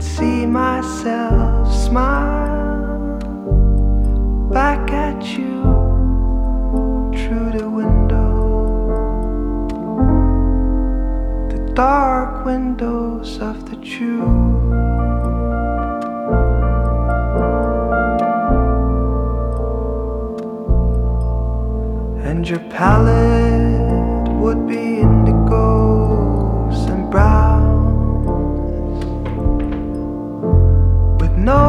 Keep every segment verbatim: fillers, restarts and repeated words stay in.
see myself smile back at you through the window, the dark windows of the tube. And your palette would be indigos and browns, with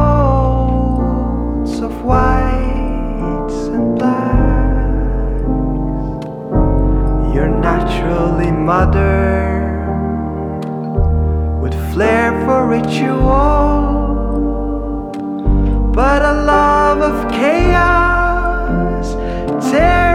notes of whites and blacks. You're naturally modern, with flair for ritual, but a love of chaos tears